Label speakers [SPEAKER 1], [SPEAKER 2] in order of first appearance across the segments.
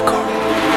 [SPEAKER 1] نکن.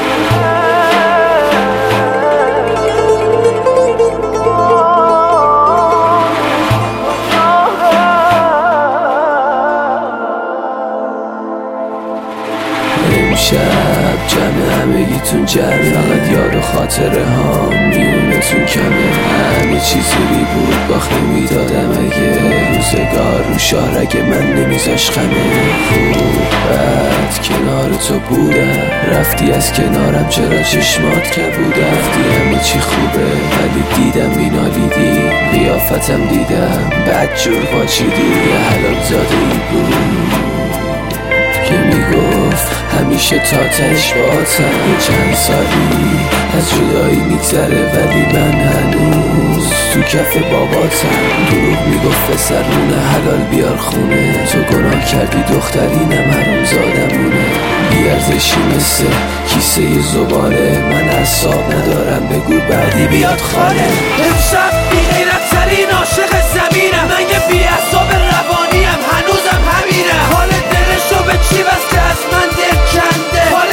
[SPEAKER 2] امشب جمع همگیتون جمع، فقط یاد خاطره ها میونتون کمه. همه چیزی بود باخت نمیدادم اگه روزگار رو شهر اگه من نمیذاش خمه. خوب بد کنار تو بودم، رفتی از کنارم چرا چشمات کبودم. رفتی همه چی خوبه ولی دیدم بینالیدی، قیافتم دیدم بد جور پاچیدی. یه حلال زاده ای بود که میگفت همیشه تا تش باهاتم. چند سالی از جدایی میگذره ولی من هنوز تو کف باباتم. دروغ میگفت پسرونه حلال بیار خونه، تو گناه کردی دخترینم حروم زادمونه. بیارزشی مثل کیسه زباله، من اعصاب ندارم بگو بعدی بیاد خاله.
[SPEAKER 3] امشب بی غیرت ترین عاشق زمینم، من یه بی اعصاب روانیم هنوزم همینم. حال دلشو به چی بس که از من دل کنده، حال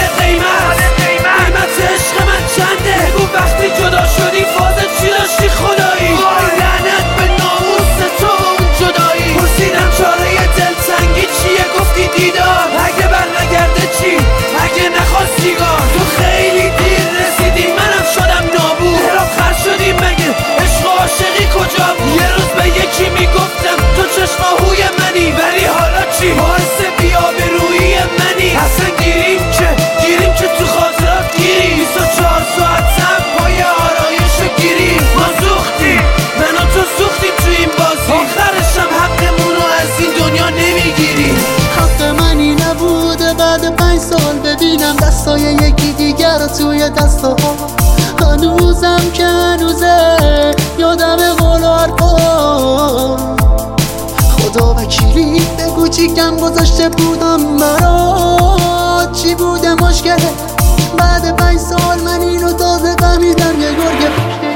[SPEAKER 3] قیمت عشق من چنده. بگو وقتی جدا شدی فازت چی داشتی خدایی؟ وای لعنت به ناموس تو اون جدایی. پرسیدم چاره دلتنگی چیه گفتی دیدار، اگه بر نگرده چی اگه نخواست سیگار. تو خیلی دیر رسیدی منم شدم نابود، هراب خر شدی مگه عشق و عاشقی کجا بود؟ یه روز به یکی میگفتم تو چشماهوی منی، ولی حالا چی باعث بی‌آبرویی منی؟ اصلا گیریم که تو خاطرات گیریم 24 ساعت هم پای آرایش گیریم. ما سوختیم من و تو سوختیم تو این بازی، آخرشم حقمونو از این دنیا نمیگیریم.
[SPEAKER 4] حق منی نبوده بعد 5 سال ببینم دستای یکی دیگر رو توی دستا. هنوزم که هنوزه یادم قول و حرفا. خدا وکیلی بگو چی کم گذاشته بودم برات، چی بوده مشکله؟ بعد 5 سال من اینو تازه فهمیدم، یه گرگ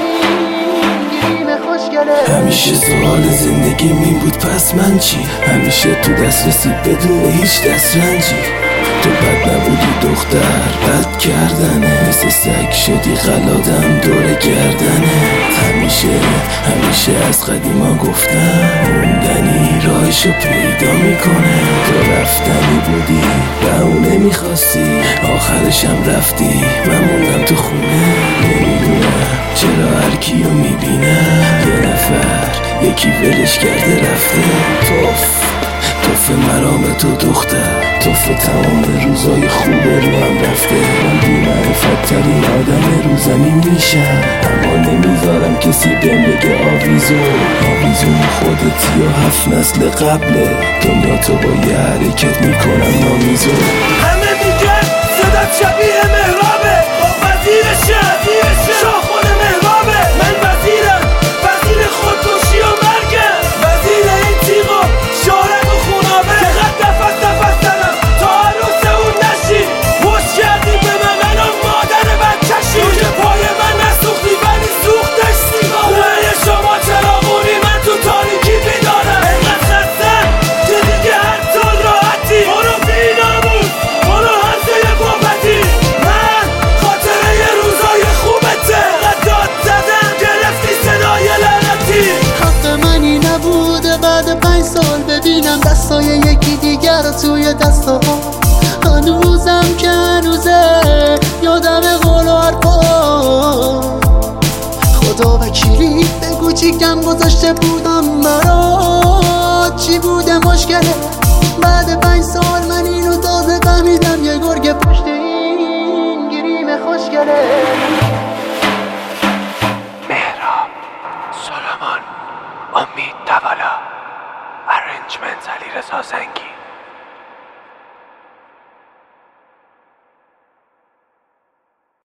[SPEAKER 4] گیریم خوشگله.
[SPEAKER 2] همیشه سوال زندگی می بود پس من چی؟ همیشه تو دسترسی بدون هیچ دسترنجی. تو بد نبودی دختر بد کردنه، مثل سگ شدی غلادم دور گردنه. همیشه از قدیما گفتم موندنی راهشو پیدا میکنه. تو رفتنی بودی و اون نمیخواستی، آخرشم رفتی من موندم تو خونه. نمیدونم چرا هرکیو میبینم یه نفر یکی ولش کرده رفته. توف مرام تو دختر، توف تمام روزای خوب رو هم رفته. من بی معرفت ترین آدم رو زمین میشم، اما نمیذارم کسی بهم بگه آویزون خودتی و 7 نسل قبله. دنیا تو با یه حرکت میکنم نامیزو.
[SPEAKER 3] همه میگن صدات شبیه مهرابه، با وزیرشه شاخون مهرابه. من وزیرم، وزیر خودکشی و مرگم، وزیر این تیغا شارق و خونابه. چقدر نفس دارم تا عروس اون نشی، پشت کردی به من و مادر بچشی. تو که پای من نسوختی ولی سوختش سیگاره. شما چراغونی من تو تاریکی بیدارم. اینقدر خستم که دیگه هر طور راحتی. برو بیناموس برو هرزه گفتی، من خاطره ی روزای خوبته. قد داد زدم گرفتی صدای لعنتی.
[SPEAKER 4] حق منی نبوده بعد 5 سال ببینم دستای یکی دیگر رو توی دستا. هنوزم که هنوزه یادم قول و حرفا. خدا وکیلی بگو چی کم گذاشته بودم برات، چی بوده مشکله؟ بعد 5 سال من اینو تازه فهمیدم، یه گرگ پشت این گیریم خوشگله.